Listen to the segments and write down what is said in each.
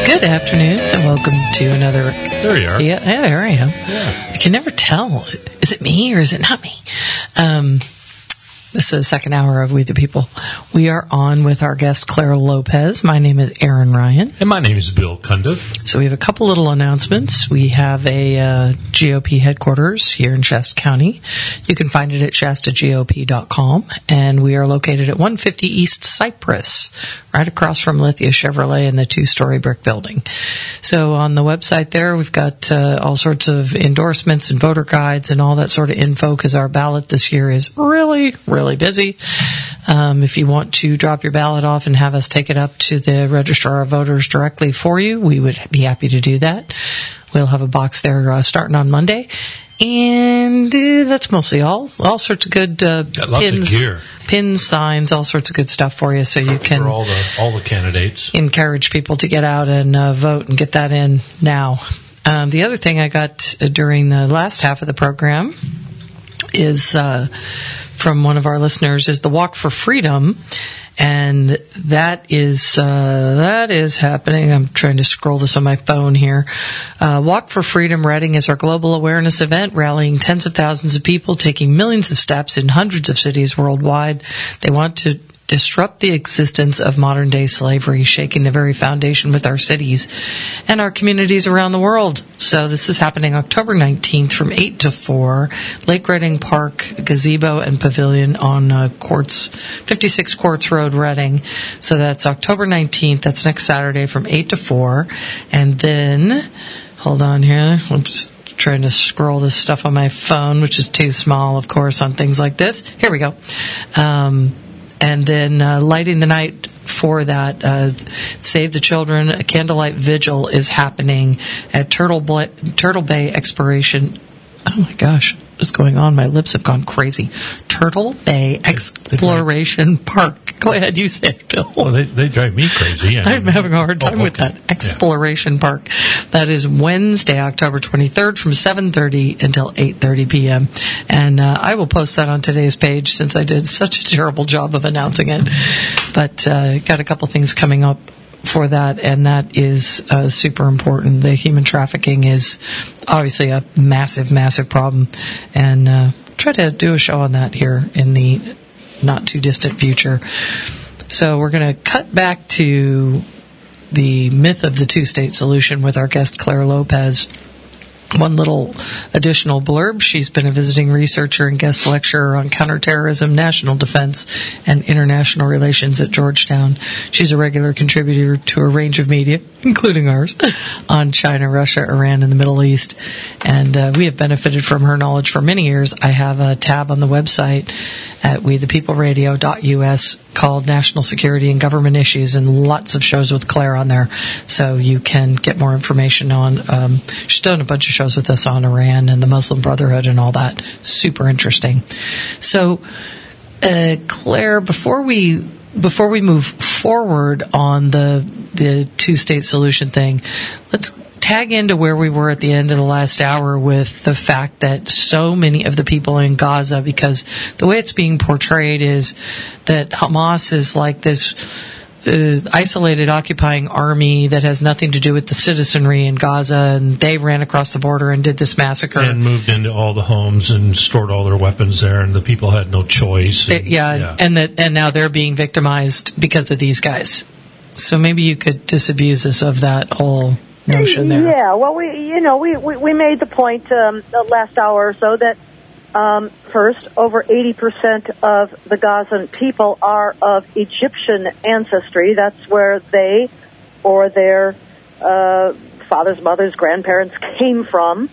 Good afternoon, and welcome to another... There you are. Yeah, there I am. Yeah. I can never tell. Is it me or is it not me? This is the second hour of We the People. We are on with our guest, Claire Lopez. My name is Aaron Ryan. And my name is Bill Cundiff. So we have a couple little announcements. We have a GOP headquarters here in Shasta County. You can find it at shastagop.com. And we are located at 150 East Cypress, right across from Lithia Chevrolet in the 2-story brick building. So on the website there, we've got all sorts of endorsements and voter guides and all that sort of info, because our ballot this year is really busy. If you want to drop your ballot off and have us take it up to the registrar of voters directly for you, we would be happy to do that. We'll have a box there starting on Monday. And that's mostly all sorts of good pins, of gear. Pins, signs, all sorts of good stuff for you, so you can for all the candidates. Encourage people to get out and vote and get that in now. The other thing I got during the last half of the program is from one of our listeners is the Walk for Freedom, and that is happening. I'm trying to scroll this on my phone here. Walk for Freedom Reading is our global awareness event, rallying tens of thousands of people, taking millions of steps in hundreds of cities worldwide. They want to disrupt the existence of modern-day slavery, shaking the very foundation with our cities and our communities around the world. So this is happening October 19th from 8 to 4, Lake Reading Park, Gazebo and Pavilion on 56 Quartz Road, Reading. So that's October 19th. That's next Saturday from 8 to 4. And then, hold on here, I'm just trying to scroll this stuff on my phone, which is too small, of course, on things like this. Here we go. And then lighting the night for that, Save the Children, a candlelight vigil is happening at Turtle Bay Exploration. Oh my gosh, what's going on? My lips have gone crazy. Turtle Bay Exploration Park. Go ahead, you say it, Bill. Well, they drive me crazy. Yeah. I'm having a hard time with that. Exploration Park. That is Wednesday, October 23rd from 7:30 until 8:30 p.m. And I will post that on today's page, since I did such a terrible job of announcing it. But got a couple things coming up for that, and that is super important. The human trafficking is obviously a massive problem, and try to do a show on that here in the not too distant future. So we're going to cut back to the myth of the two-state solution with our guest Claire Lopez. One little additional blurb. She's been a visiting researcher and guest lecturer on counterterrorism, national defense, and international relations at Georgetown. She's a regular contributor to a range of media, including ours, on China, Russia, Iran, and the Middle East. And we have benefited from her knowledge for many years. I have a tab on the website at wethepeopleradio.us called National Security and Government Issues, and lots of shows with Claire on there, so you can get more information on. She's done a bunch of shows with us on Iran and the Muslim Brotherhood and all that. Super interesting. So, Claire, before we move forward on the two-state solution thing, let's tag into where we were at the end of the last hour with the fact that so many of the people in Gaza, because the way it's being portrayed is that Hamas is like this isolated occupying army that has nothing to do with the citizenry in Gaza, and they ran across the border and did this massacre. And moved into all the homes and stored all their weapons there, and the people had no choice. And now they're being victimized because of these guys. So maybe you could disabuse us of that whole notion there. Yeah, well, we made the point the last hour or so that first, over 80% of the Gazan people are of Egyptian ancestry. That's where they or their fathers, mothers, grandparents came from.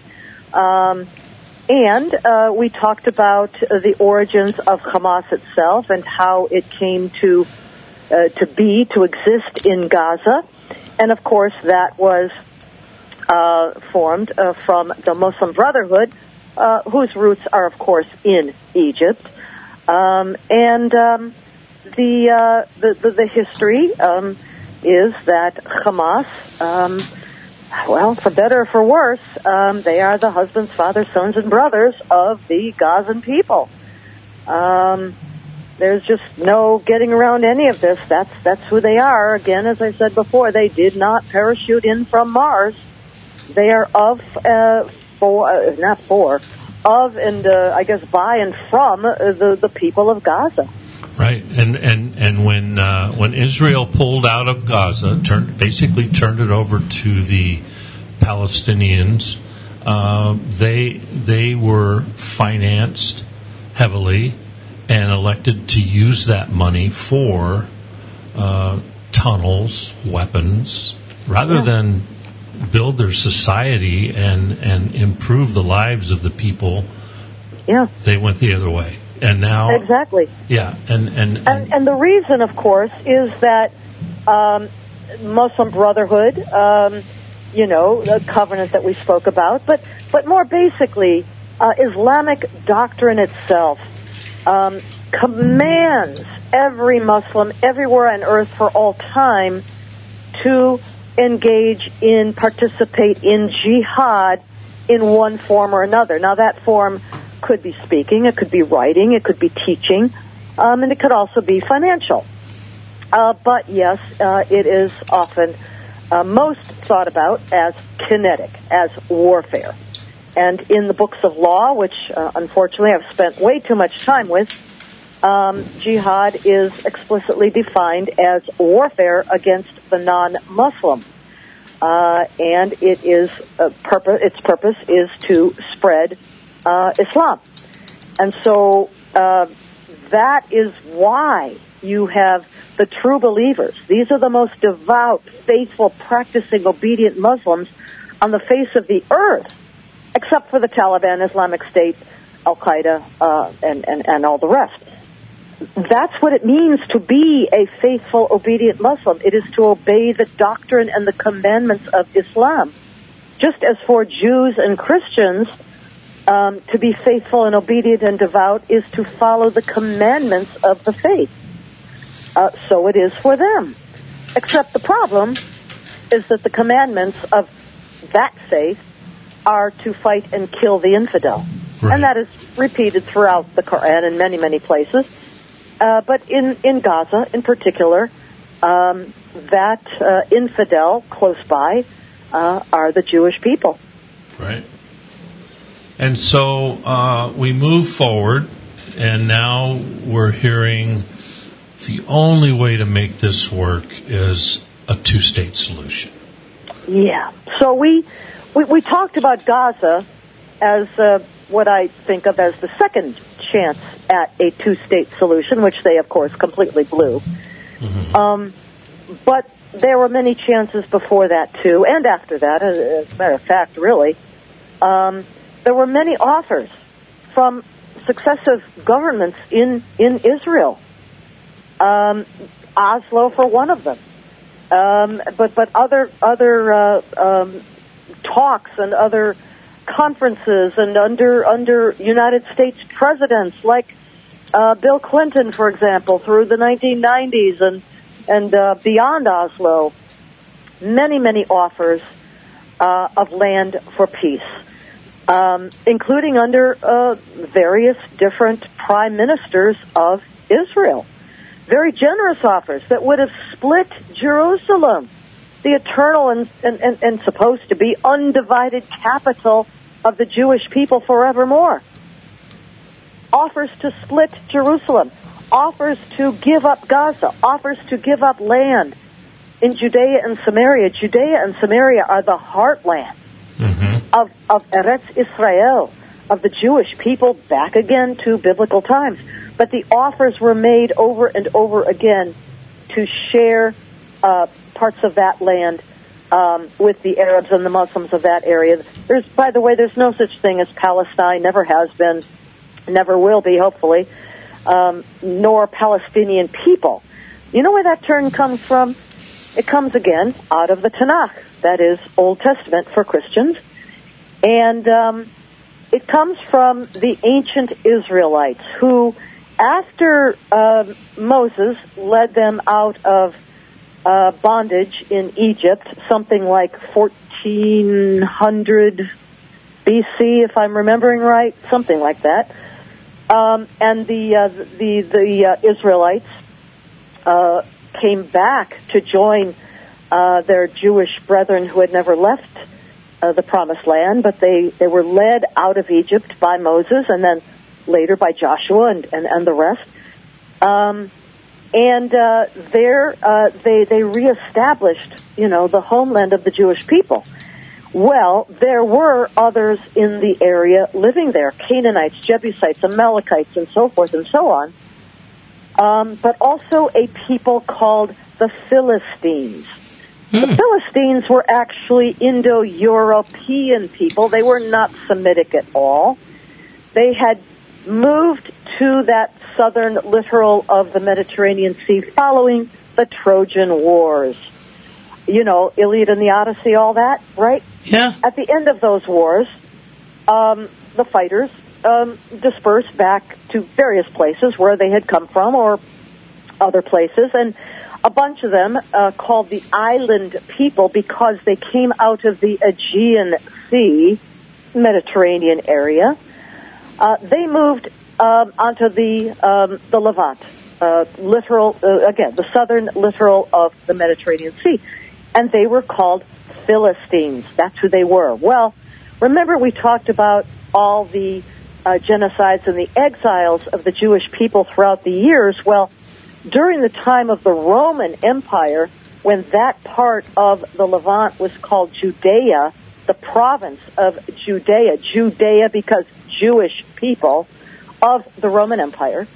And we talked about the origins of Hamas itself and how it came to exist in Gaza. And, of course, that was formed from the Muslim Brotherhood, whose roots are, of course, in Egypt. The history is that Hamas, well, for better or for worse, they are the husbands, fathers, sons, and brothers of the Gazan people. There's just no getting around any of this. That's who they are. Again, as I said before, they did not parachute in from Mars. They are of I guess by and from the people of Gaza. Right, and when Israel pulled out of Gaza, basically turned it over to the Palestinians, they were financed heavily and elected to use that money for tunnels, weapons, rather than build their society and improve the lives of the people. Yeah, they went the other way. And now, exactly. Yeah, and the reason, of course, is that Muslim Brotherhood, the covenant that we spoke about, but more basically, Islamic doctrine itself commands every Muslim everywhere on earth for all time to participate in jihad in one form or another. Now, that form could be speaking, it could be writing, it could be teaching, and it could also be financial. But yes, it is often most thought about as kinetic, as warfare. And in the books of law, which unfortunately I've spent way too much time with, jihad is explicitly defined as warfare against the non-Muslim. And its purpose is to spread Islam. And so that is why you have the true believers. These are the most devout, faithful, practicing, obedient Muslims on the face of the earth, except for the Taliban, Islamic State, Al-Qaeda, and all the rest. That's what it means to be a faithful, obedient Muslim. It is to obey the doctrine and the commandments of Islam. Just as for Jews and Christians, to be faithful and obedient and devout is to follow the commandments of the faith. So it is for them. Except the problem is that the commandments of that faith are to fight and kill the infidel. Right. And that is repeated throughout the Quran in many, many places. But in Gaza, in particular, that infidel close by are the Jewish people. Right. And so we move forward, and now we're hearing the only way to make this work is a two-state solution. Yeah. So we talked about Gaza as what I think of as the second chance at a two-state solution, which they, of course, completely blew. Mm-hmm. But there were many chances before that, too, and after that, as a matter of fact, really. There were many offers from successive governments in Israel. Oslo for one of them. But other talks and other conferences and under United States presidents like Bill Clinton, for example, through the 1990s and beyond Oslo, many offers of land for peace, including under various different prime ministers of Israel. Very generous offers that would have split Jerusalem, the eternal and supposed to be undivided capital of the Jewish people forevermore. Offers to split Jerusalem, offers to give up Gaza, offers to give up land in Judea and Samaria. Judea and Samaria are the heartland of Eretz Israel, of the Jewish people back again to biblical times. But the offers were made over and over again to share parts of that land with the Arabs and the Muslims of that area. By the way, there's no such thing as Palestine, never has been, never will be, hopefully, nor Palestinian people. You know where that term comes from? It comes, again, out of the Tanakh, that is, Old Testament for Christians. And it comes from the ancient Israelites who, after Moses led them out of bondage in Egypt, something like 1400 BC, if I'm remembering right, something like that, And the Israelites came back to join their Jewish brethren who had never left the Promised Land, but they were led out of Egypt by Moses and then later by Joshua and the rest. They reestablished, the homeland of the Jewish people. Well, there were others in the area living there, Canaanites, Jebusites, Amalekites, and so forth and so on, but also a people called the Philistines. The Philistines were actually Indo-European people. They were not Semitic at all. They had moved to that southern littoral of the Mediterranean Sea following the Trojan Wars. Iliad and the Odyssey, all that, right? Yeah. At the end of those wars, the fighters dispersed back to various places where they had come from or other places, and a bunch of them called the island people because they came out of the Aegean Sea, Mediterranean area. They moved onto the Levant, the southern littoral of the Mediterranean Sea, and they were called Philistines. That's who they were. Well, remember we talked about all the genocides and the exiles of the Jewish people throughout the years. Well, during the time of the Roman Empire, when that part of the Levant was called Judea, the province of Judea because Jewish people of the Roman Empire,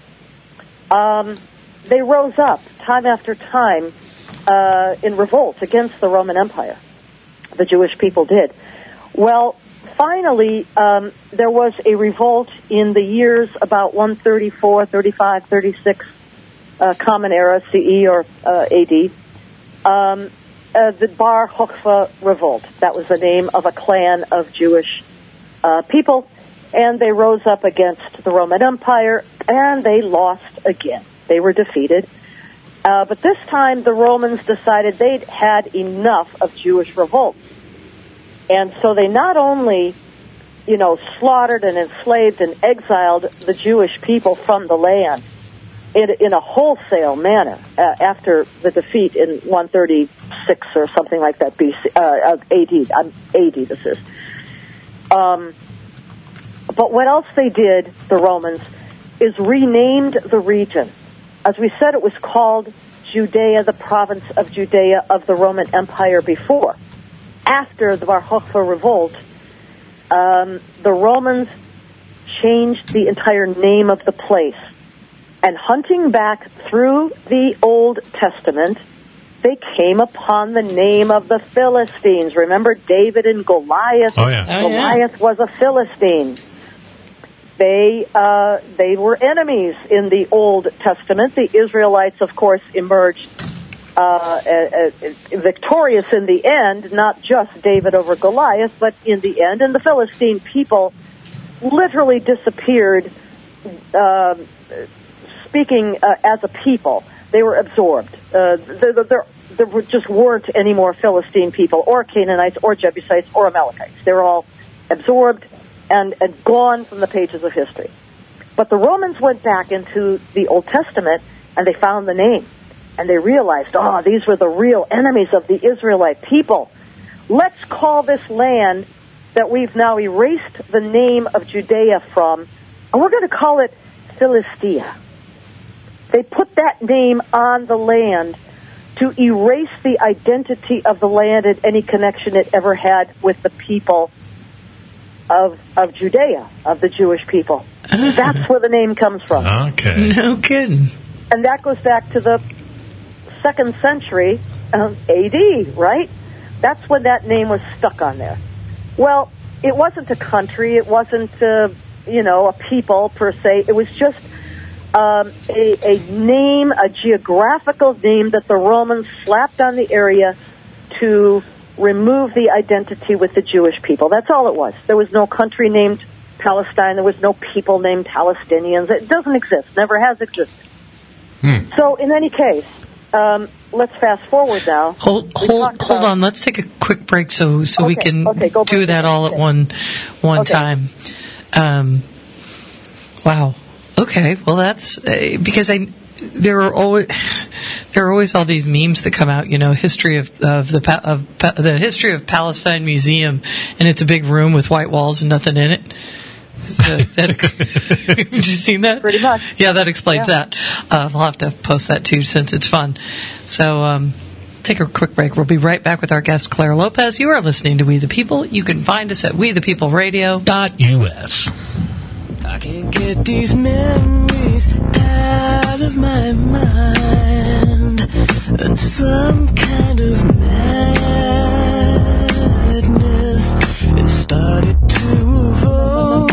they rose up time after time in revolt against the Roman Empire. The Jewish people did. Well, finally, there was a revolt in the years about 134, 35, 36, Common Era, CE or AD. The Bar Kokhba revolt. That was the name of a clan of Jewish people, and they rose up against the Roman Empire, and they lost again. They were defeated. But this time, the Romans decided they'd had enough of Jewish revolts. And so they not only, slaughtered and enslaved and exiled the Jewish people from the land in a wholesale manner after the defeat in 136 or something like that BC, AD. AD this is. But what else they did, the Romans, is renamed the region. As we said, it was called Judea, the province of Judea of the Roman Empire before. After the Bar Kokhba revolt, the Romans changed the entire name of the place. And hunting back through the Old Testament, they came upon the name of the Philistines. Remember David and Goliath? Oh, yeah. Goliath was a Philistine. They were enemies in the Old Testament. The Israelites, of course, emerged victorious in the end, not just David over Goliath, but in the end. And the Philistine people literally disappeared, speaking as a people. They were absorbed. There just weren't any more Philistine people or Canaanites or Jebusites or Amalekites. They were all absorbed and gone from the pages of history. But the Romans went back into the Old Testament and they found the name. And they realized, these were the real enemies of the Israelite people. Let's call this land that we've now erased the name of Judea from, and we're going to call it Philistia. They put that name on the land to erase the identity of the land and any connection it ever had with the people of Judea, of the Jewish people. That's where the name comes from. Okay. No kidding. And that goes back to the 2nd century AD, right? That's when that name was stuck on there. Well, it wasn't a country. It wasn't, a people per se. It was just a name, a geographical name that the Romans slapped on the area to remove the identity with the Jewish people. That's all it was. There was no country named Palestine. There was no people named Palestinians. It doesn't exist. Never has existed. So in any case, let's fast forward now. Hold on. Let's take a quick break so we can do that all at one time. Wow. Okay, well that's because there are always all these memes that come out. History of the history of Palestine Museum, and it's a big room with white walls and nothing in it. Have you seen that? Pretty much. Yeah, that explains that. I'll have to post that too since it's fun. So take a quick break. We'll be right back with our guest Claire Lopez. You are listening to We the People. You can find us at wethepeopleradio.us. I can't get these memories out of my mind, and some kind of madness it started to evolve.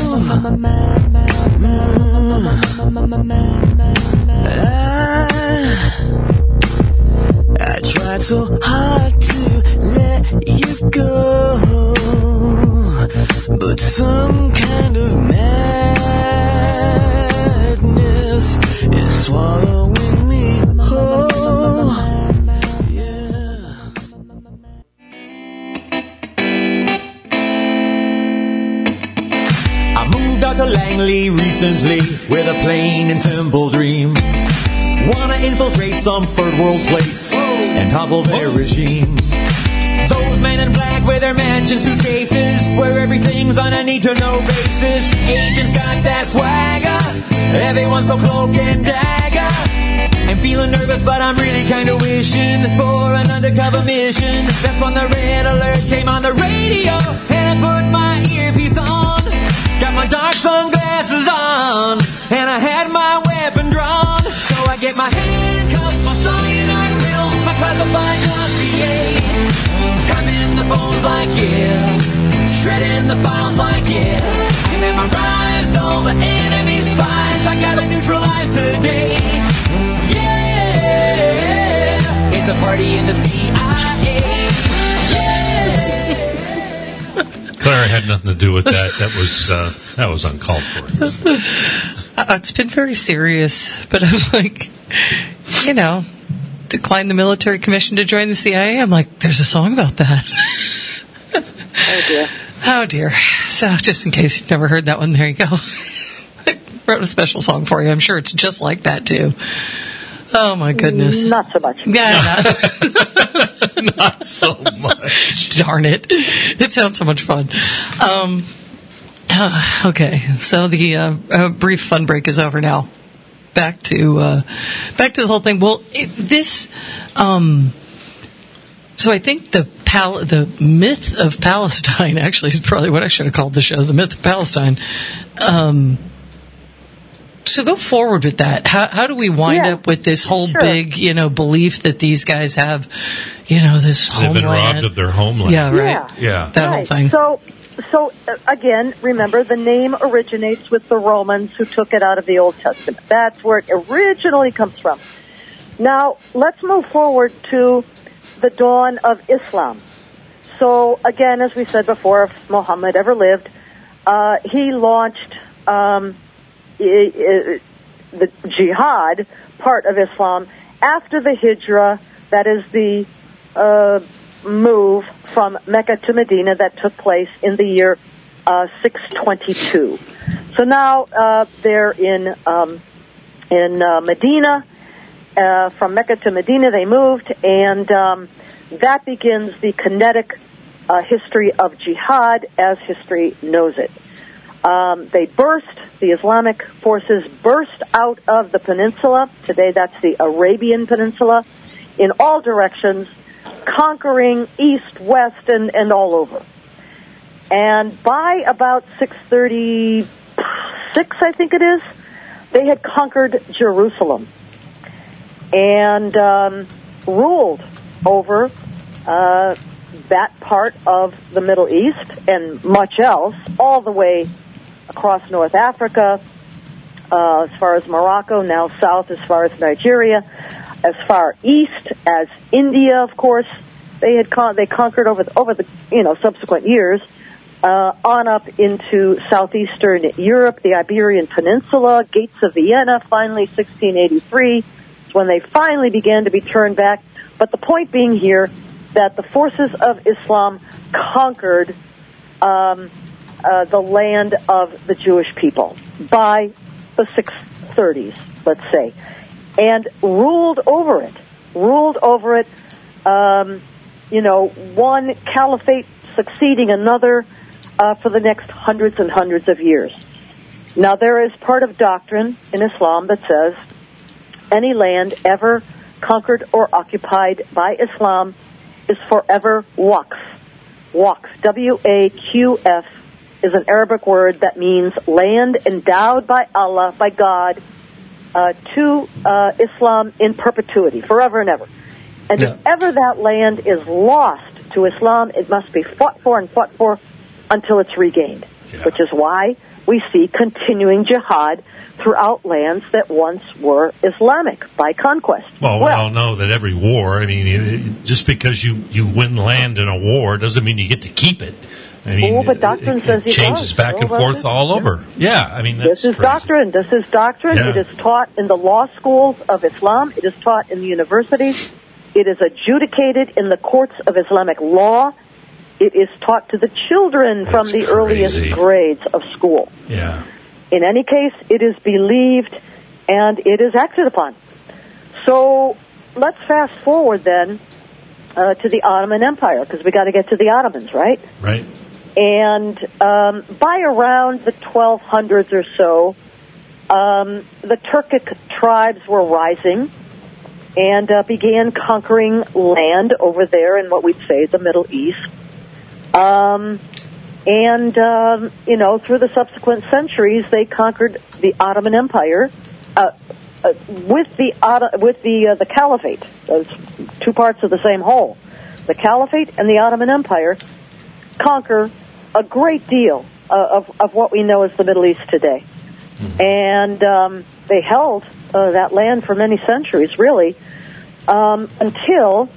I tried so hard to let you go, but some kind of madness is swallowing me whole. Yeah. I moved out to Langley recently with a plain and simple dream. Wanna infiltrate some third world place and topple their regime. Those men in black with their mansion suitcases, where everything's on a need-to-know basis. Agents got that swagger, everyone's so cloak and dagger. I'm feeling nervous, but I'm really kinda wishing for an undercover mission. That's when the red alert came on the radio, and I put my earpiece on. Got my dark sunglasses on, and I had my weapon drawn. So I get my handcuffs, my cyanide pills, my classified dossier. Tapping the phones like yeah, shredding the files like yeah. I memorized all the enemy spies, I gotta neutralize today. Yeah, it's a party in the CIA. Claire had nothing to do with that. That was uncalled for. It's been very serious, but I'm like, declined the military commission to join the CIA. I'm like, there's a song about that. Oh dear. Oh dear. So just in case you've never heard that one, there you go. I wrote a special song for you. I'm sure it's just like that too. Oh my goodness. Not so much. Yeah. Not so much. Darn it. It sounds so much fun. Okay. So the brief fun break is over now. Back to the whole thing. Well, so I think the myth of Palestine actually is probably what I should have called the show, the myth of Palestine. So go forward with that. How do we wind up with this whole big, belief that these guys have, this homeland? They've been robbed of their homeland. Yeah, right. Yeah. That whole thing. So again, remember, the name originates with the Romans who took it out of the Old Testament. That's where it originally comes from. Now, let's move forward to the dawn of Islam. So, again, as we said before, if Muhammad ever lived, he launched the jihad part of Islam after the Hijrah, that is the move from Mecca to Medina that took place in the year 622. So now they're in Medina. From Mecca to Medina they moved, and that begins the kinetic history of jihad as history knows it. The Islamic forces burst out of the peninsula. Today that's the Arabian Peninsula, in all directions, conquering east, west, and all over. And by about 636, I think it is, they had conquered Jerusalem and ruled over that part of the Middle East and much else, all the way across North Africa, as far as Morocco, now south as far as Nigeria, as far east as India, of course. They conquered over the subsequent years, on up into southeastern Europe, the Iberian Peninsula, Gates of Vienna. Finally, 1683 is when they finally began to be turned back. But the point being here that the forces of Islam conquered the land of the Jewish people by the 6th 30s, let's say, and ruled over it. One caliphate succeeding another for the next hundreds and hundreds of years. Now, there is part of doctrine in Islam that says any land ever conquered or occupied by Islam is forever waqf. Waqf, W-A-Q-F, is an Arabic word that means land endowed by Allah, by God, to Islam in perpetuity, forever and ever. And if ever that land is lost to Islam, it must be fought for until it's regained, which is why we see continuing jihad throughout lands that once were Islamic by conquest. Well, we all know that every war, just because you win land in a war doesn't mean you get to keep it. But doctrine says it changes back and forth all over. Yeah, this is doctrine. This is doctrine. Yeah. It is taught in the law schools of Islam. It is taught in the universities. It is adjudicated in the courts of Islamic law. It is taught to the children from the earliest grades of school. Yeah. In any case, it is believed and it is acted upon. So let's fast forward then to the Ottoman Empire, because we got to get to the Ottomans, right? Right. And by around the 1200s or so, the Turkic tribes were rising and began conquering land over there in what we'd say the Middle East. Through the subsequent centuries, they conquered the Ottoman Empire with the Caliphate. Those two parts of the same whole. The Caliphate and the Ottoman Empire conquer a great deal of what we know as the Middle East today. Mm-hmm. And they held that land for many centuries, really, until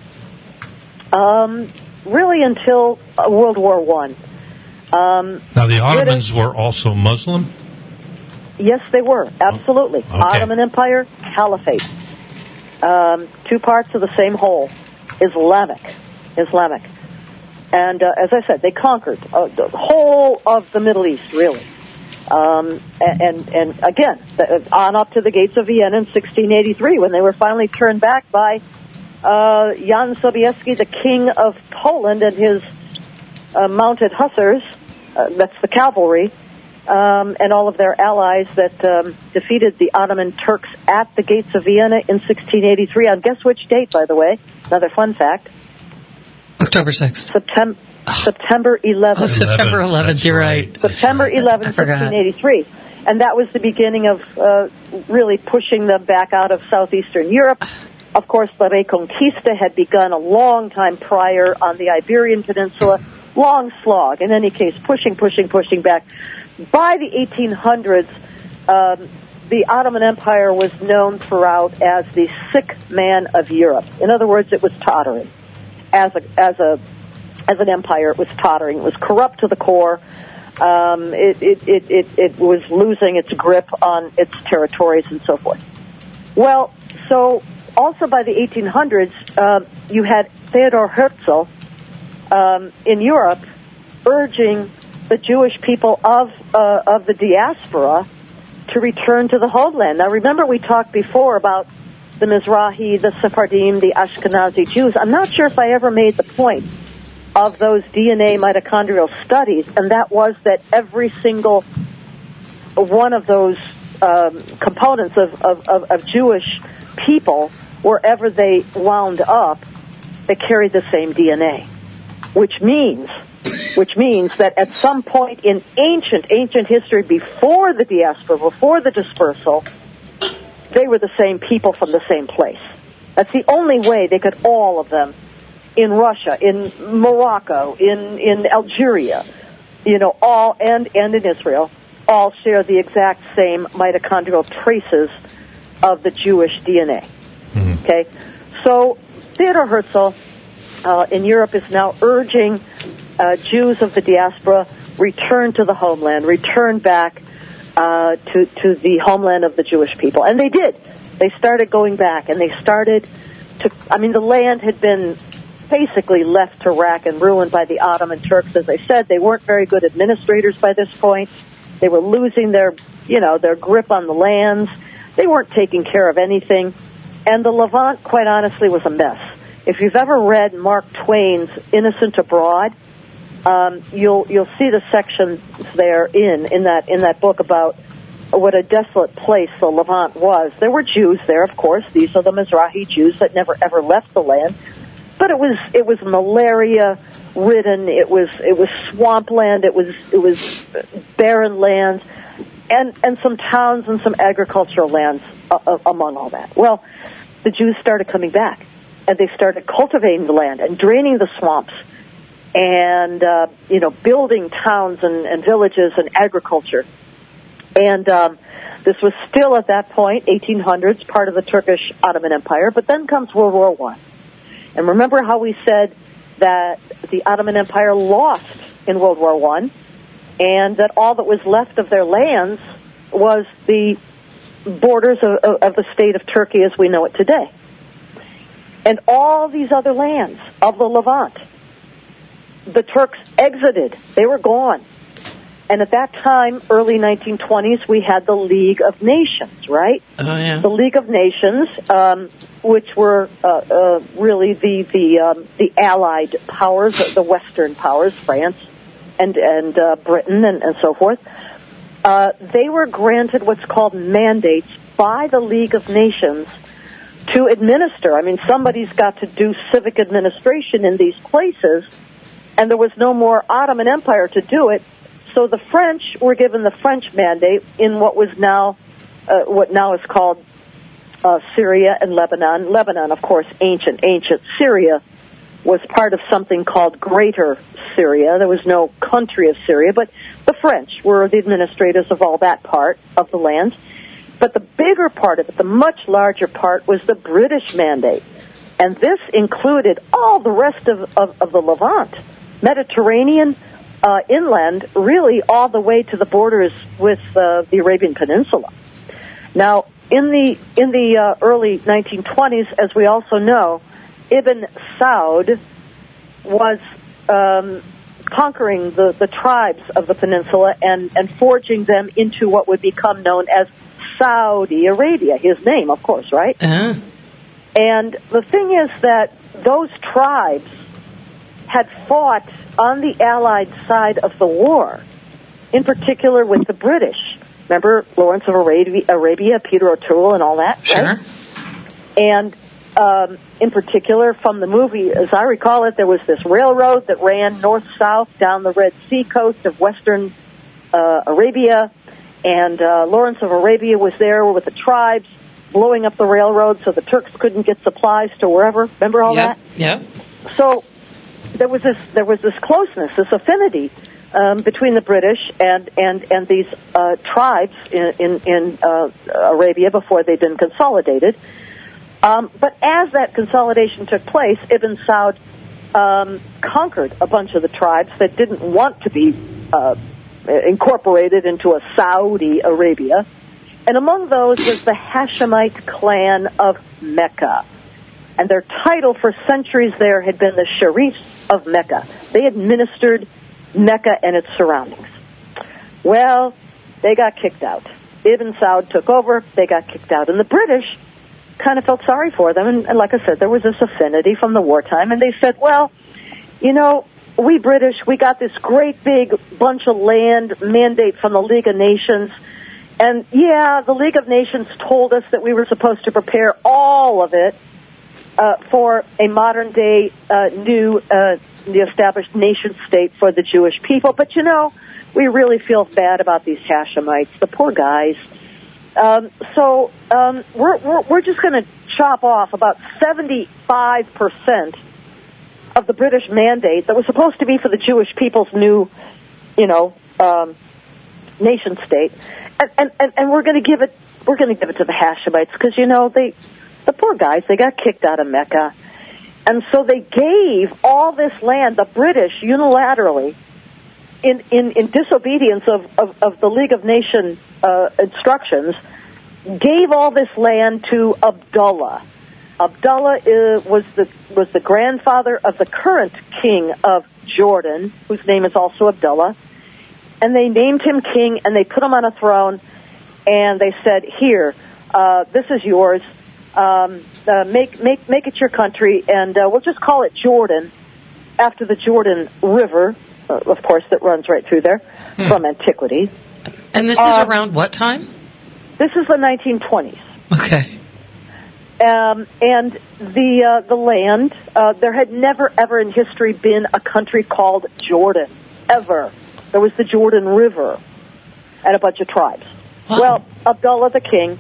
World War I. Now, the Ottomans were also Muslim? Yes, they were, absolutely. Okay. Ottoman Empire, Caliphate. Two parts of the same whole. Islamic. And as I said, they conquered the whole of the Middle East, really. And again, on up to the gates of Vienna in 1683, when they were finally turned back by Jan Sobieski, the king of Poland, and his mounted hussars, that's the cavalry, and all of their allies that defeated the Ottoman Turks at the gates of Vienna in 1683. On guess which date, by the way? Another fun fact. October 6th. September 11th. Oh, September 11th, you're right. September 11th, 1683. And that was the beginning of really pushing them back out of southeastern Europe. Of course, the Reconquista had begun a long time prior on the Iberian Peninsula. Long slog, in any case, pushing back. By the 1800s, the Ottoman Empire was known throughout as the sick man of Europe. In other words, it was tottering. As an empire, it was tottering. It was corrupt to the core. It was losing its grip on its territories and so forth. Well, so also by the 1800s, you had Theodor Herzl in Europe urging the Jewish people of the diaspora to return to the homeland. Now, remember we talked before about the Mizrahi, the Sephardim, the Ashkenazi Jews. I'm not sure if I ever made the point of those DNA mitochondrial studies, and that was that every single one of those components of Jewish people, wherever they wound up, they carried the same DNA, which means that at some point in ancient history, before the diaspora, before the dispersal, they were the same people from the same place. That's the only way they could, all of them, in Russia, in Morocco, in Algeria, all, and in Israel, all share the exact same mitochondrial traces of the Jewish DNA. Mm-hmm. Okay? So Theodor Herzl in Europe is now urging Jews of the diaspora, return to the homeland, return back to the homeland of the Jewish people. And they did. They started going back, and they started to, the land had been basically left to rack and ruin by the Ottoman Turks. As I said, they weren't very good administrators by this point. They were losing their grip on the lands. They weren't taking care of anything. And the Levant, quite honestly, was a mess. If you've ever read Mark Twain's Innocent Abroad, you'll see the sections there in that book about what a desolate place the Levant was. There were Jews there, of course. These are the Mizrahi Jews that never ever left the land. But it was malaria ridden. It was swampland. It was barren lands, and some towns and some agricultural lands among all that. Well, the Jews started coming back, and they started cultivating the land and draining the swamps, and building towns and villages and agriculture. And this was still at that point, 1800s, part of the Turkish Ottoman Empire. But then comes World War I. And remember how we said that the Ottoman Empire lost in World War I, and that all that was left of their lands was the borders of the state of Turkey as we know it today. And all these other lands of the Levant, the Turks exited. They were gone. And at that time, early 1920s, we had the League of Nations, right? Oh, yeah. The League of Nations, which were really the Allied powers, the Western powers, France and Britain and so forth. They were granted what's called mandates by the League of Nations to administer. I mean, somebody's got to do civic administration in these places, and there was no more Ottoman Empire to do it. So the French were given the French mandate in what was now, what now is called Syria and Lebanon. Lebanon, of course, ancient Syria was part of something called Greater Syria. There was no country of Syria, but the French were the administrators of all that part of the land. But the bigger part of it, the much larger part, was the British mandate. And this included all the rest of the Levant, Mediterranean, inland, really all the way to the borders with the Arabian Peninsula. Now, in the early 1920s, as we also know, Ibn Saud was conquering the tribes of the peninsula and forging them into what would become known as Saudi Arabia. His name, of course, right? Uh-huh. And the thing is that those tribes had fought on the Allied side of the war, in particular with the British. Remember Lawrence of Arabia, Peter O'Toole, and all that? Sure. Right? And in particular, from the movie, as I recall it, there was this railroad that ran north-south down the Red Sea coast of western Arabia, and Lawrence of Arabia was there with the tribes blowing up the railroad so the Turks couldn't get supplies to wherever. Remember all that? Yep. So there was this closeness, this affinity between the British and these tribes in Arabia before they'd been consolidated. But as that consolidation took place, Ibn Saud conquered a bunch of the tribes that didn't want to be incorporated into a Saudi Arabia. And among those was the Hashemite clan of Mecca. And their title for centuries there had been the Sharifs of Mecca. They administered Mecca and its surroundings. Well, they got kicked out. Ibn Saud took over, they got kicked out. And the British kind of felt sorry for them. And like I said, there was this affinity from the wartime. And they said, well, you know, we British, we got this great big bunch of land mandate from the League of Nations. And yeah, the League of Nations told us that we were supposed to prepare all of it for a modern-day the established nation state for the Jewish people. But, you know, we really feel bad about these Hashemites, the poor guys. So we're just going to chop off about 75% of the British mandate that was supposed to be for the Jewish people's new, nation state, and we're going to give it to the Hashemites because the poor guys, they got kicked out of Mecca. And so they gave all this land, the British, unilaterally, in disobedience of the League of Nations instructions, gave all this land to Abdullah. Abdullah was the grandfather of the current king of Jordan, whose name is also Abdullah. And they named him king, and they put him on a throne, and they said, here, This is yours. Make it your country, and we'll just call it Jordan, after the Jordan River, of course, that runs right through there from antiquity. And this is around what time? This is the 1920s. Okay. And the land, there had never, ever in history been a country called Jordan, ever. There was the Jordan River and a bunch of tribes. Wow. Well, Abdullah the king,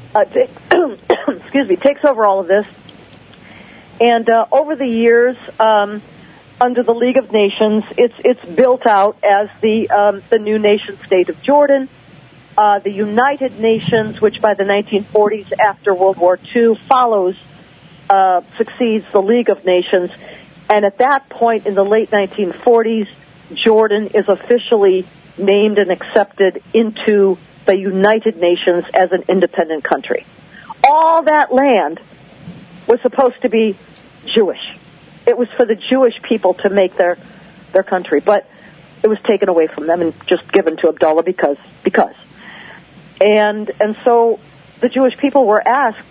takes over all of this. And over the years, under the League of Nations, it's built out as the new nation state of Jordan. The United Nations, which by the 1940s, after World War II, succeeds the League of Nations. And at that point, in the late 1940s, Jordan is officially named and accepted into the United Nations as an independent country. All that land was supposed to be Jewish. It was for the Jewish people to make their country, but it was taken away from them and just given to Abdullah because. And so the Jewish people were asked,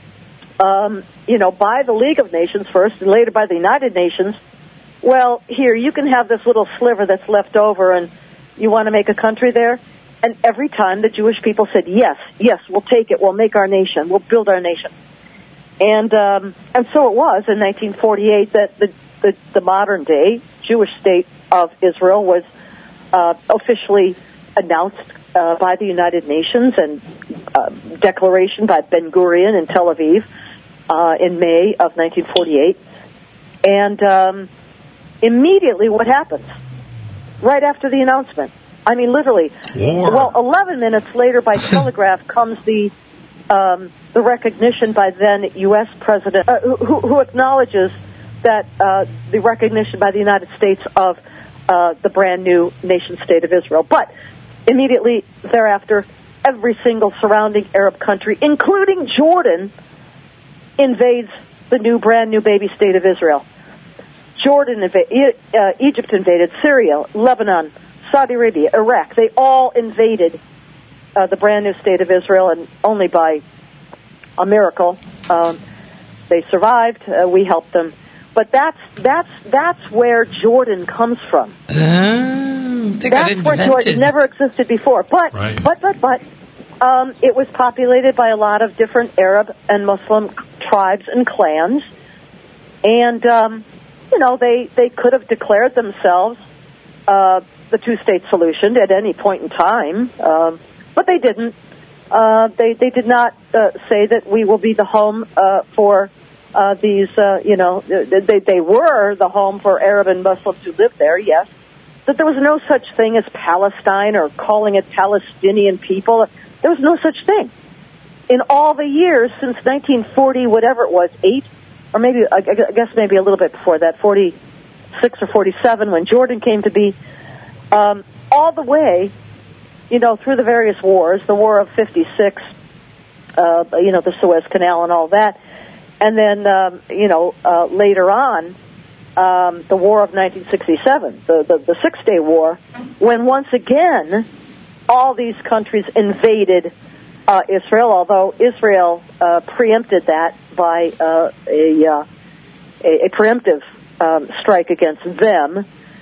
by the League of Nations first and later by the United Nations, well, here, you can have this little sliver that's left over and you want to make a country there? And every time the Jewish people said, yes, we'll take it, we'll make our nation, we'll build our nation. And so it was in 1948 that the modern day Jewish state of Israel was officially announced by the United Nations and declaration by Ben-Gurion in Tel Aviv in May of 1948. And immediately what happens? Right after the announcement. I mean, literally. War. Well, 11 minutes later by telegraph comes the recognition by then U.S. President, who acknowledges that the recognition by the United States of the brand new nation state of Israel. But immediately thereafter, every single surrounding Arab country, including Jordan, invades the brand new baby state of Israel. Egypt invaded, Syria, Lebanon, Saudi Arabia, Iraq. They all invaded the brand new state of Israel, and only by a miracle they survived. We helped them. But that's where Jordan comes from. That's where Jordan never existed before. But right. but it was populated by a lot of different Arab and Muslim tribes and clans, and they could have declared themselves the two-state solution at any point in time, but they didn't. They did not say that we will be the home for these. They were the home for Arab and Muslims who lived there. Yes, but there was no such thing as Palestine or calling it Palestinian people. There was no such thing. In all the years since 1940, whatever it was, 8, or maybe I guess maybe a little bit before that, 46 or 47, when Jordan came to be. All the way, through the various wars, the War of 56, the Suez Canal and all that, and then, later on, the War of 1967, the Six-Day War, when once again all these countries invaded Israel, although Israel preempted that by a preemptive strike against them,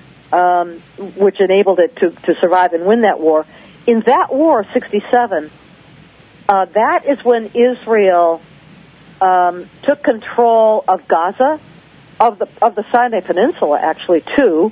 which enabled it to survive and win that war. In that war, 67, that is when Israel took control of Gaza, of the Sinai Peninsula, actually, too,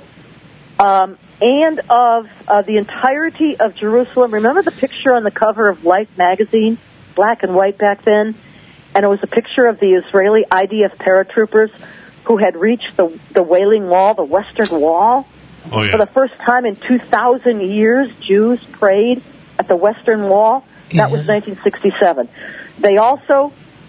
and of the entirety of Jerusalem. Remember the picture on the cover of Life magazine, black and white back then? And it was a picture of the Israeli IDF paratroopers who had reached the Wailing Wall, the Western Wall. Oh, yeah. For the first time in 2,000 years, Jews prayed at the Western Wall. That was 1967. They also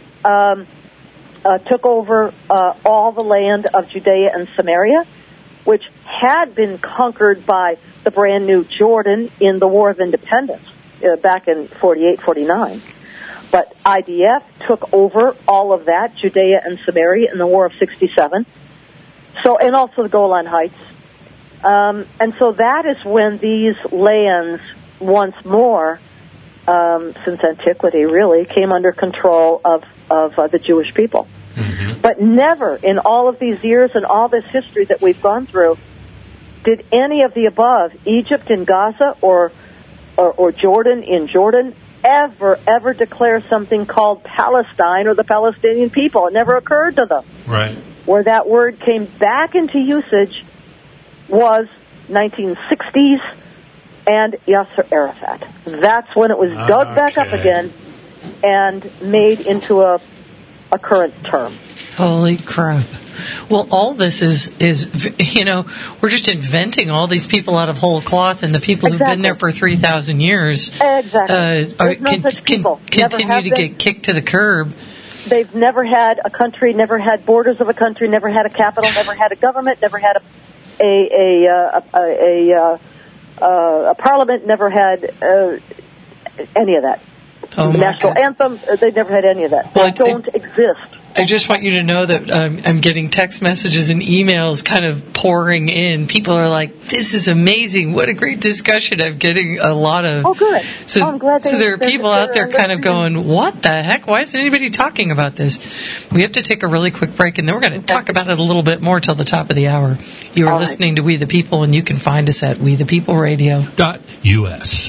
took over all the land of Judea and Samaria, which had been conquered by the brand new Jordan in the War of Independence back in 48, 49. But IDF took over all of that, Judea and Samaria, in the War of 67. So, and also the Golan Heights. And so that is when these lands once more since antiquity, really, came under control of the Jewish people. Mm-hmm. But never in all of these years and all this history that we've gone through did any of the above, Egypt in Gaza or Jordan in Jordan, ever declare something called Palestine or the Palestinian people. It never occurred to them. Right. Where that word came back into usage was 1960s and Yasser Arafat. That's when it was dug back up again and made into a current term. Holy crap. Well, all this is we're just inventing all these people out of whole cloth, and the people who've been there for 3,000 years continue to get kicked to the curb. They've never had a country, never had borders of a country, never had a capital, never had a government, never had a parliament, never had any of that. Oh, the national anthem, they've never had any of that. They don't exist. I just want you to know that I'm getting text messages and emails kind of pouring in. People are like, this is amazing. What a great discussion. I'm getting a lot of... Oh, good. So, I'm glad so there are people out there kind of going, what the heck? Why isn't anybody talking about this? We have to take a really quick break, and then we're going to talk about it a little bit more till the top of the hour. You are listening to We the People, and you can find us at WeThePeopleRadio.us.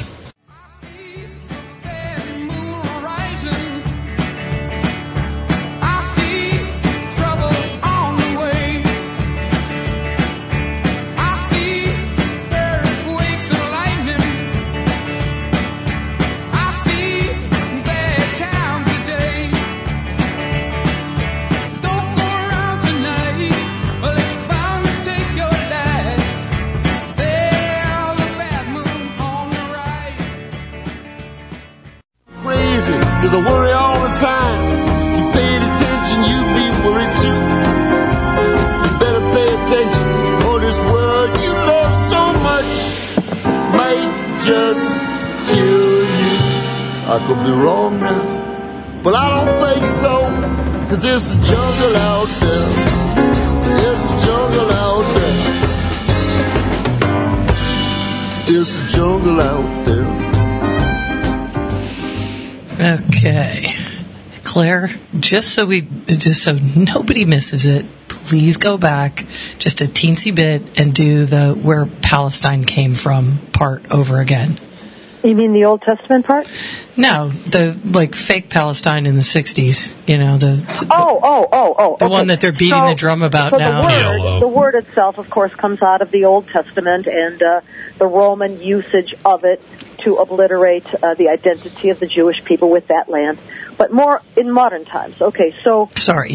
Cause I worry all the time. If you paid attention, you'd be worried too. You better pay attention, or this world you love so much might just kill you. I could be wrong now, but I don't think so. Cause there's a jungle out there. There's a jungle out there. There's a jungle out there. Okay. Claire, just so nobody misses it, please go back just a teensy bit and do the where Palestine came from part over again. You mean the Old Testament part? No, the fake Palestine in the 60s, the okay. one that they're beating the drum about now. The word itself, of course, comes out of the Old Testament and the Roman usage of it to obliterate the identity of the Jewish people with that land, but more in modern times. Okay, so sorry,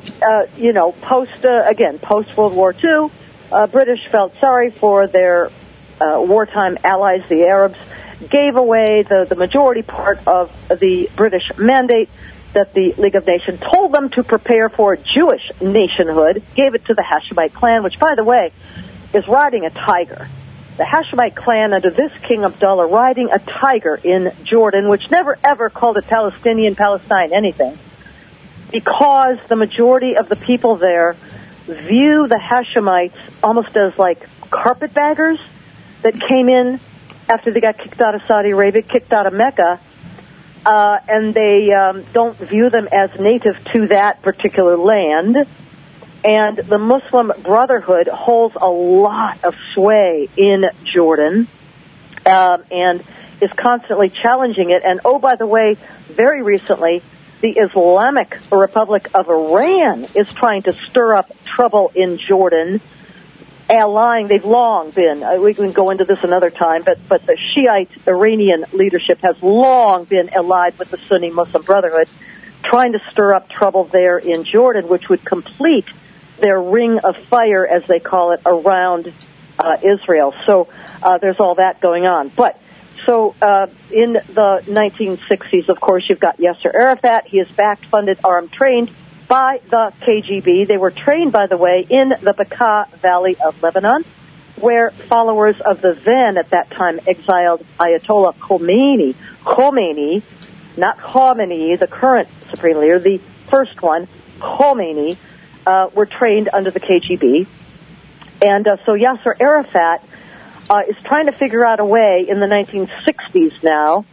post World War II, British felt sorry for their wartime allies, the Arabs, gave away the majority part of the British mandate that the League of Nations told them to prepare for Jewish nationhood, gave it to the Hashemite clan, which, by the way, is riding a tiger. The Hashemite clan under this King Abdullah riding a tiger in Jordan, which never ever called it Palestinian, Palestine, anything, because the majority of the people there view the Hashemites almost as like carpetbaggers that came in after they got kicked out of Saudi Arabia, kicked out of Mecca, and they don't view them as native to that particular land. And the Muslim Brotherhood holds a lot of sway in Jordan and is constantly challenging it. And, oh, by the way, very recently, the Islamic Republic of Iran is trying to stir up trouble in Jordan, allying. They've long been, we can go into this another time, but the Shiite Iranian leadership has long been allied with the Sunni Muslim Brotherhood, trying to stir up trouble there in Jordan, which would complete their ring of fire, as they call it, around Israel. So there's all that going on. But so in the 1960s, of course, you've got Yasser Arafat. He is backed, funded, armed, trained by the KGB. They were trained, by the way, in the Bekaa Valley of Lebanon, where followers of the then, at that time, exiled Ayatollah Khomeini, not Khamenei, the current supreme leader, the first one, Khomeini, were trained under the KGB. And so Yasser Arafat is trying to figure out a way in the 1960s now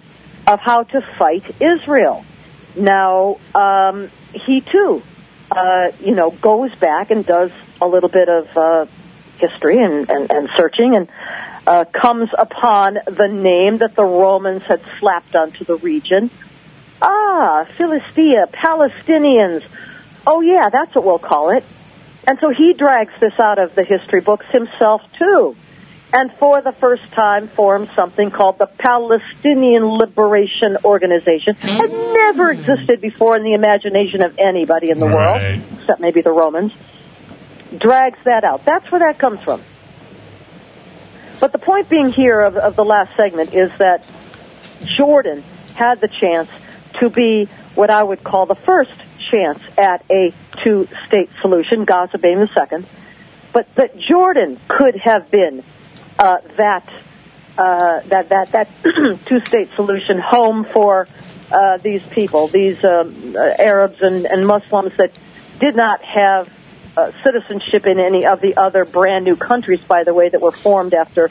of how to fight Israel. Now, he too, goes back and does a little bit of history and searching, and comes upon the name that the Romans had slapped onto the region. Philistia, Palestinians. Oh yeah, that's what we'll call it. And so he drags this out of the history books himself too, and for the first time forms something called the Palestinian Liberation Organization. It had never existed before in the imagination of anybody in the world, except maybe the Romans. Drags that out. That's where that comes from. But the point being here of the last segment is that Jordan had the chance to be what I would call the first chance at a two-state solution, Gaza being the second. But that Jordan could have been that two-state solution home for these people, these Arabs and Muslims that did not have citizenship in any of the other brand new countries, by the way, that were formed after,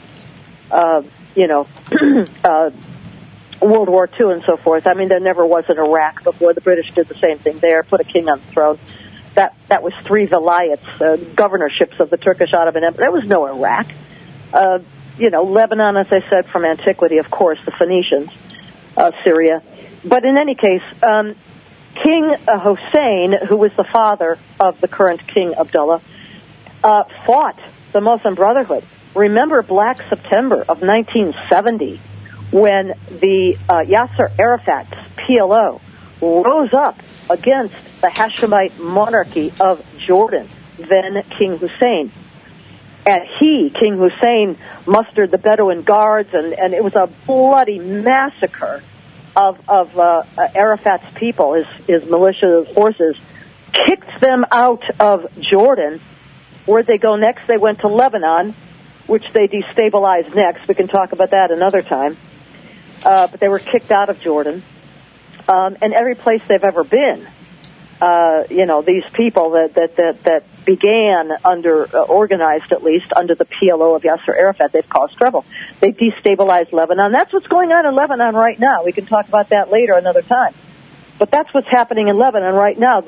World War II and so forth. I mean, there never was an Iraq before. The British did the same thing there, put a king on the throne. That was 3 vilayets, governorships of the Turkish Ottoman Empire. There was no Iraq. Lebanon, as I said, from antiquity, of course, the Phoenicians, Syria. But in any case, King Hussein, who was the father of the current King Abdullah, fought the Muslim Brotherhood. Remember Black September of 1970, when the Yasser Arafat's PLO rose up against the Hashemite monarchy of Jordan, then King Hussein. And King Hussein, mustered the Bedouin guards, and it was a bloody massacre of Arafat's people, his militia forces, kicked them out of Jordan. Where'd they go next? They went to Lebanon, which they destabilized next. We can talk about that another time. But they were kicked out of Jordan. And every place they've ever been, these people that began under, organized at least, under the PLO of Yasser Arafat, they've caused trouble. They destabilized Lebanon. That's what's going on in Lebanon right now. We can talk about that later another time. But that's what's happening in Lebanon right now.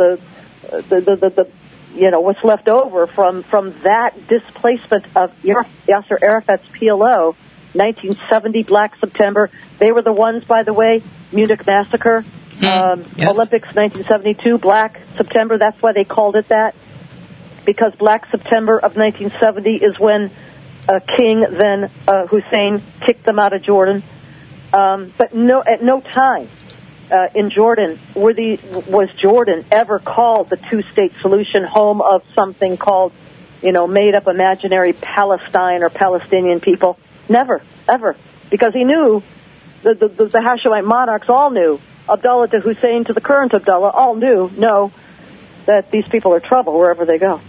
What's left over from that displacement of Yasser Arafat's PLO, 1970 Black September. They were the ones, by the way, Munich Massacre, yes. Olympics 1972, Black September. That's why they called it that, because Black September of 1970 is when King, then Hussein, kicked them out of Jordan. But at no time in Jordan was Jordan ever called the two-state solution, home of something called, made-up imaginary Palestine or Palestinian people. Never, ever. Because he knew, the Hashemite monarchs all knew, Abdullah to Hussein to the current Abdullah all know that these people are trouble wherever they go.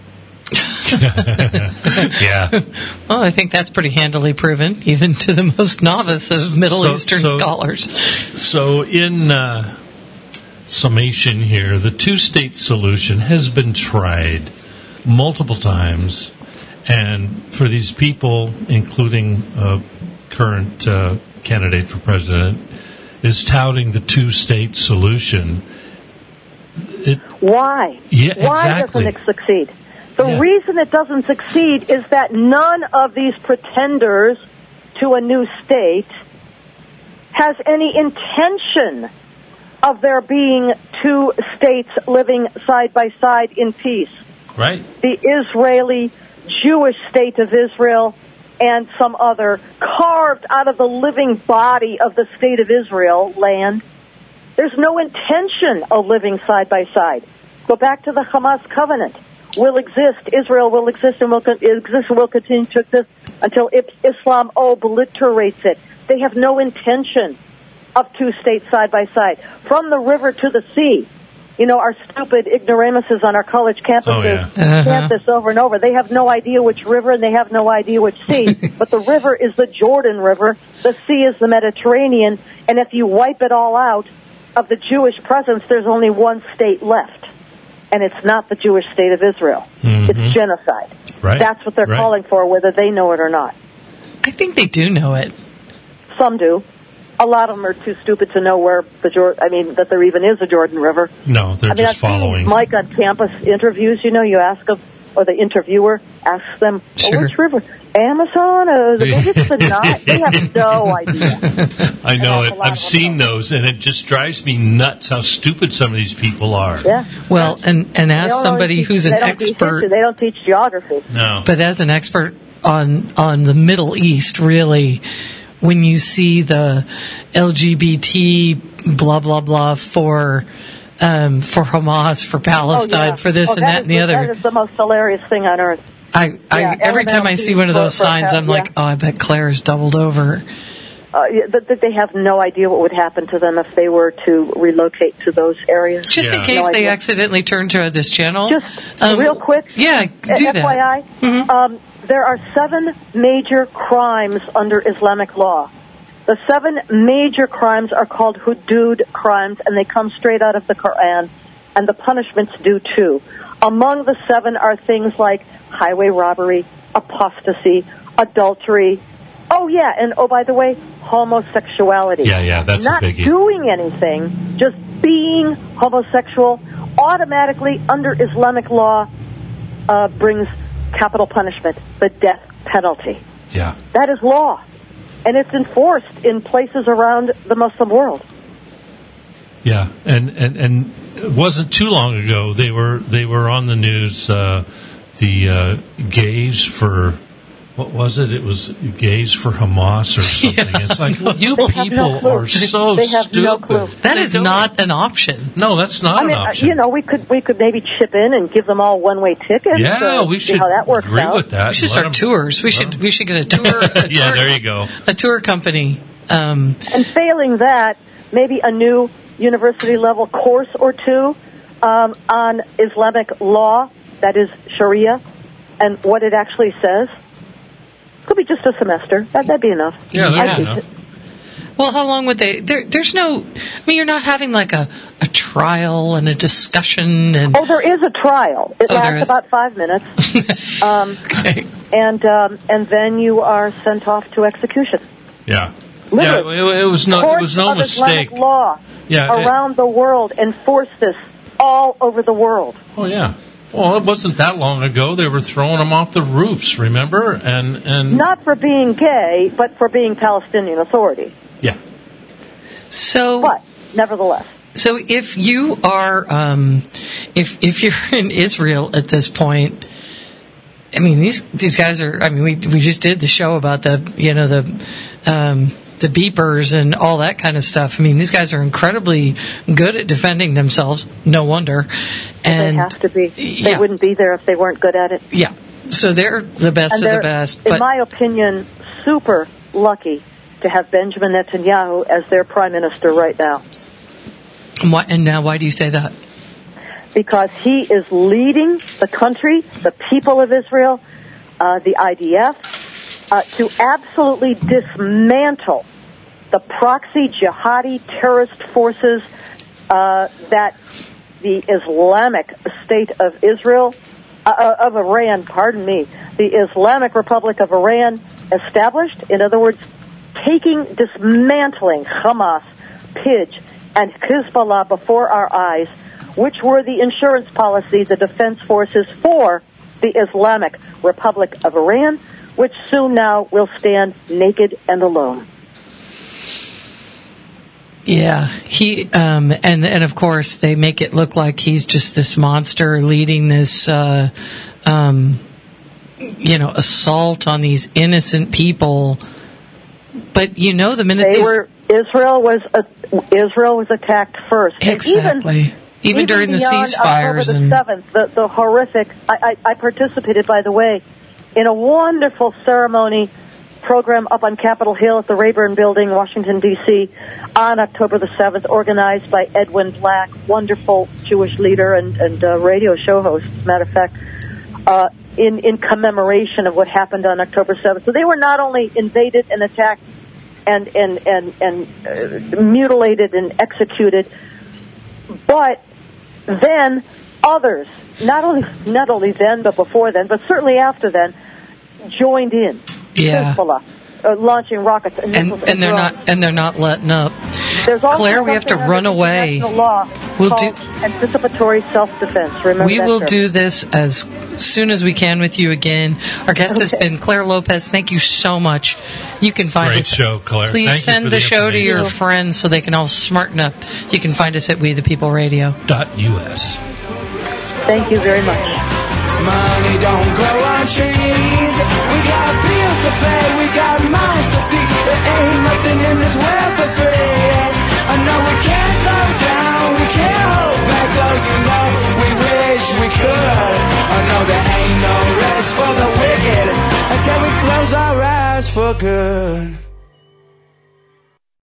Yeah. Well, I think that's pretty handily proven, even to the most novice of Middle Eastern scholars. So in summation here, the two-state solution has been tried multiple times, and for these people, including current candidate for president, is touting the two-state solution. Why? Yeah, Why exactly. doesn't it succeed? The reason it doesn't succeed is that none of these pretenders to a new state has any intention of there being two states living side by side in peace. Right. The Israeli Jewish state of Israel and some other carved out of the living body of the state of Israel land. There's no intention of living side by side. Go back to the Hamas covenant. Will exist. Israel will exist and will continue to exist until Islam obliterates it. They have no intention of two states side by side. From the river to the sea. Our stupid ignoramuses on our college campuses chant this over and over. They have no idea which river and they have no idea which sea. But the river is the Jordan River. The sea is the Mediterranean. And if you wipe it all out of the Jewish presence, there's only one state left. And it's not the Jewish state of Israel. Mm-hmm. It's genocide. Right. That's what they're calling for, whether they know it or not. I think they do know it. Some do. a lot of them are too stupid to know where that there even is a Jordan River. No, they're just I've seen following. Mike on campus interviews, you ask them, or the interviewer asks them, Sure. which river? Amazon? It's the Nile? They have no idea. I know it. An awful lot I've of seen them those, and it just drives me nuts how stupid some of these people are. Yeah. Well, and They ask don't somebody teach- who's an they don't teach expert, history, they don't teach geography. No. but as an expert on the Middle East, really, when you see the LGBT blah blah blah for Hamas, for Palestine, for this and that and the other. That is the most hilarious thing on earth. Every time I see one of those signs, I'm like, oh, I bet Claire's doubled over. That they have no idea what would happen to them if they were to relocate to those areas. Just in Yeah. case No they idea. accidentally turn to this channel. Just real quick. Yeah, do that. FYI, there are 7 major crimes under Islamic law. The 7 major crimes are called hudud crimes, and they come straight out of the Quran, and the punishments do too. Among the 7 are things like highway robbery, apostasy, adultery. Oh, yeah, and by the way, homosexuality. Yeah, that's Not a biggie. doing anything, just being homosexual, automatically under Islamic law brings capital punishment, the death penalty. Yeah. That is law, and it's enforced in places around the Muslim world. Yeah, and it wasn't too long ago they were on the news. The gays for what was it? It was gays for Hamas or something. Yeah. It's like you They have no people clue. are so They have stupid. no clue. That They is don't- not an option. No, that's not an option. we could maybe chip in and give them all one-way tickets. Yeah, we see should how that works agree out. with that. We should Let start 'em- tours. We should get a tour. Yeah, there you go. A tour company. And failing that, maybe a new university-level course or two on Islamic law, that is Sharia, and what it actually says. Could be just a semester. That'd be enough. Yeah, Yeah. that's enough. Well, how long would they? There's no. I mean, you're not having like a trial and a discussion and. Oh, there is a trial. It Oh, there lasts is? about 5 minutes, Okay. and then you are sent off to execution. Yeah. Literally. Yeah, it was no Courts of mistake. Islamic law Yeah, around the world enforce this all over the world. Oh yeah. Well, it wasn't that long ago. They were throwing them off the roofs. Remember? And Not for being gay, but for being Palestinian Authority. yeah. So. But nevertheless, So if you are, if you're in Israel at this point, I mean these guys are. I mean we just did the show about the beepers and all that kind of stuff. I mean these guys are incredibly good at defending themselves. No wonder. And they have to be. They yeah. wouldn't be there if they weren't good at it. Yeah. So they're the best And of the they're, best. in But my opinion, super lucky to have Benjamin Netanyahu as their prime minister right now. and now why do you say that? Because he is leading the country, the people of Israel, the IDF, to absolutely dismantle the proxy jihadi terrorist forces that the Islamic State of Israel, of Iran, the Islamic Republic of Iran established. In other words, dismantling Hamas, PIJ, and Hezbollah before our eyes, which were the insurance policy, the defense forces for the Islamic Republic of Iran, which soon now will stand naked and alone. Yeah, he and of course they make it look like he's just this monster leading this assault on these innocent people. But the minute Israel was attacked first. exactly. And Even during the beyond ceasefires October and the 7th, the horrific. I participated, by the way, in a wonderful ceremony program up on Capitol Hill at the Rayburn Building, Washington, D.C., on October the 7th, organized by Edwin Black, wonderful Jewish leader and radio show host, as a matter of fact, in commemoration of what happened on October 7th. So they were not only invaded and attacked and mutilated and executed, but then others, not only then, but before then, but certainly after then, joined in. Yeah. Hezbollah, launching rockets and missiles and they're not letting up. There's also Claire, we have to something run under away. international law We'll called anticipatory self-defense. Remember We that will term. do this as soon as we can with you again. Our guest has been Claire Lopez. Thank you so much. You can find Great us. show, Claire. Please Thank you send for the the show to your information. friends so they can all smarten up. You can find us at We the People Radio. .us. Thank you very much. Money don't grow on trees. We got bills to pay, we got mouths to feed. There ain't nothing in this world for free. I know we can't slow down, we can't hold back, though you know we wish we could. I know there ain't no rest for the wicked until we close our eyes for good.